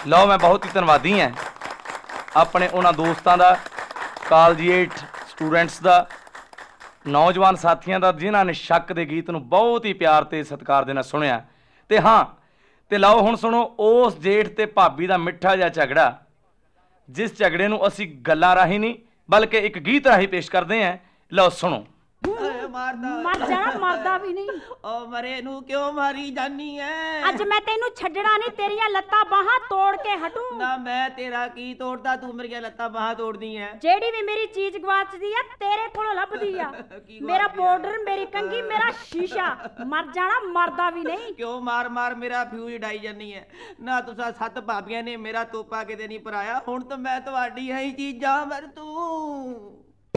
ਲਓ ਮੈਂ ਬਹੁਤ ਹੀ ਧੰਨਵਾਦੀ ਹਾਂ ਆਪਣੇ ਉਹਨਾਂ ਦੋਸਤਾਂ ਦਾ, ਕਾਲਜੀਏਟ ਸਟੂਡੈਂਟਸ ਦਾ, ਨੌਜਵਾਨ ਸਾਥੀਆਂ ਦਾ ਜਿਨ੍ਹਾਂ ਨੇ ਸ਼ੱਕ ਦੇ ਗੀਤ ਨੂੰ ਬਹੁਤ ਹੀ ਪਿਆਰ ਤੇ ਸਤਿਕਾਰ ਦੇ ਨਾਲ ਸੁਣਿਆ। ਤੇ ਹਾਂ, ਤੇ ਲਓ ਹੁਣ ਸੁਣੋ ਉਸ ਜੇਠ ਤੇ ਭਾਬੀ ਦਾ ਮਿੱਠਾ ਜਿਹਾ ਝਗੜਾ, ਜਿਸ ਝਗੜੇ ਨੂੰ ਅਸੀਂ ਗੱਲਾਂ ਰਾਹੀਂ ਨਹੀਂ ਬਲਕਿ ਇੱਕ ਗੀਤ ਰਾਹੀਂ ਪੇਸ਼ ਕਰਦੇ ਹਾਂ। ਲਓ ਸੁਣੋ। ਮਰ ਜਾਣਾ, ਮਰਦਾ ਵੀ ਨਹੀਂ। ਓ ਮਰੇ ਨੂੰ ਕਿਉਂ ਮਾਰੀ ਜਾਨੀ ਐ? ਅੱਜ ਮੈਂ ਤੈਨੂੰ ਛੱਡਣਾ ਨਹੀਂ, ਤੇਰੀਆਂ ਲੱਤਾਂ ਬਾਹਾਂ ਤੋੜ ਕੇ ਹਟੂ। ਨਾ ਮੈਂ ਤੇਰਾ ਕੀ ਤੋੜਦਾ, ਤੂੰ ਮੇਰੀਆਂ ਲੱਤਾਂ ਬਾਹਾਂ ਤੋੜਦੀ ਐ। ਜਿਹੜੀ ਵੀ ਮੇਰੀ ਚੀਜ਼ ਗਵਾਚਦੀ ਆ ਤੇਰੇ ਕੋਲੋਂ ਲੱਭਦੀ ਆ। ਮੇਰਾ ਪਾਊਡਰ, ਮੇਰੀ ਕੰਘੀ, ਮੇਰਾ ਸ਼ੀਸ਼ਾ। ਮਰ ਜਾਣਾ, ਮਰਦਾ ਵੀ ਨਹੀਂ। ਕਿਉਂ ਮਾਰ ਮਾਰ ਮੇਰਾ ਫਿਊਜ਼ ਡਾਈ ਜਾਨੀ ਐ? ਨਾ ਤੁਸੀਂ 7 ਭਾਬੀਆਂ ਨੇ ਮੇਰਾ ਤੋਪਾ ਕਿਤੇ ਨਹੀਂ ਪਰਾਇਆ। ਹੁਣ ਤਾਂ ਮੈਂ ਤੁਹਾਡੀ ਹੀ ਚੀਜ਼ਾਂ ਮਰ ਤੂੰ।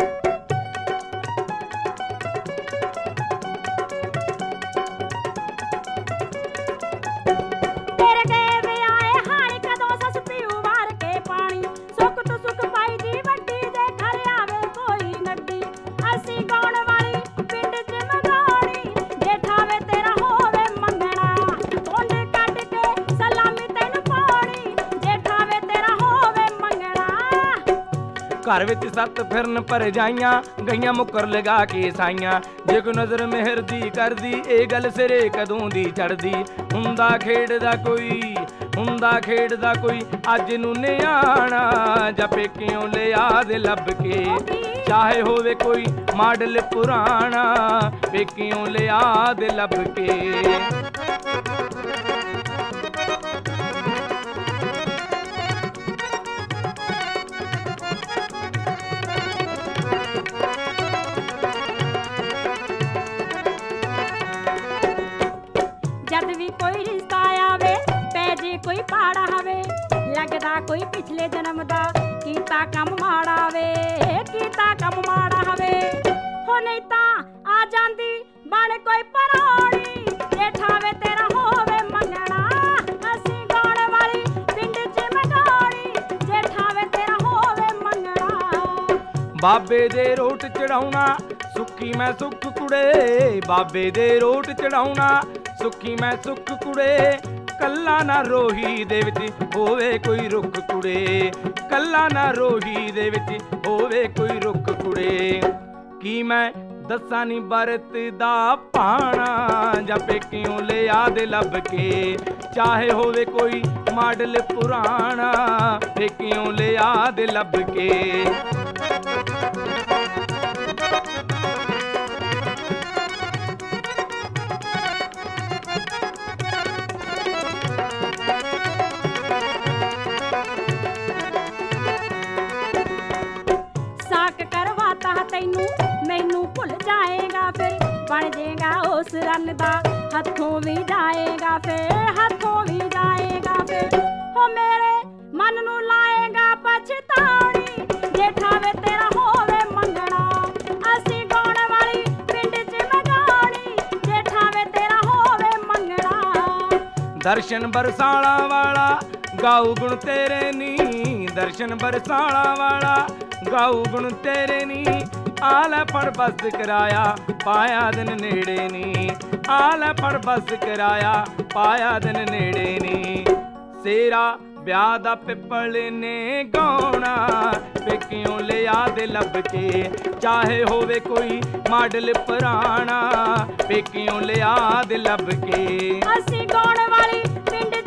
घर विच सत फिरन भरजाइयां गईयां मुकर लगा के साइयां। जे कोई नजर मेहर दी करदी ए गल सिरे कदों दी चढ़दी। हुंदा खेडदा कोई अज नूं निआणा, जा पेकियों लिया दे लब के। चाहे होवे कोई मॉडल पुराना, पेकियों लिया दे लब के। जद भी कोई रिश्ता आवे पै जे कोई पाड़ा हवे, लगदा कोई पिछले जन्म दा कीता कम माड़ा वे, कीता कम माड़ा हवे। हो नहीं ता आ जांदी बन कोई पराणी, जेठा वे तेरा होवे मंगना। असी गाण वाली पिंड च मगाणी, जेठा वे तेरा होवे मंगना। बाबे दे रोट चढ़ाउणा सुखी मैं सुख कुड़े, बाबे दे रोट चढ़ाउणा सुखी मैं सुख कुड़े। कल्ला ना रोही दे विच होवे कोई रुख कुड़े, कल्ला ना रोही दे विच होवे कोई रुख कुड़े। की मैं दस्सां नी बरत दा पाना, जा पेकियों लिया दे लब के। चाहे होवे कोई मॉडल पुराना, पेकियों लिया दे लब के। मैनू भुल जाएगा फिर बन जाएगा उस रन दा, हथों भी जाएगा फिर, हथों भी जाएगा फिर। हो मेरे मन नू लाएगा पछतानी, जेठा वे तेरा होवे मंगना। असी गाण वाली पिंड च मगाणी, जेठा वे तेरा होवे मंगना। दर्शन बरसाला वाला गाऊ गुण तेरे नी, दर्शन बरसाला वाला गाऊ गुण तेरे नी। आलै फड़ बस कराया पाया दिन नेड़े नी, आलै फड़ बस कराया पाया दिन नेड़े नी। सेरा ब्याह दा पिपल ने गाउणा, पेकियों लिया दे लब के। चाहे होवे कोई मॉडल पुराना, पेकियों लिया दे लब के। असी गाउण वाली पिंड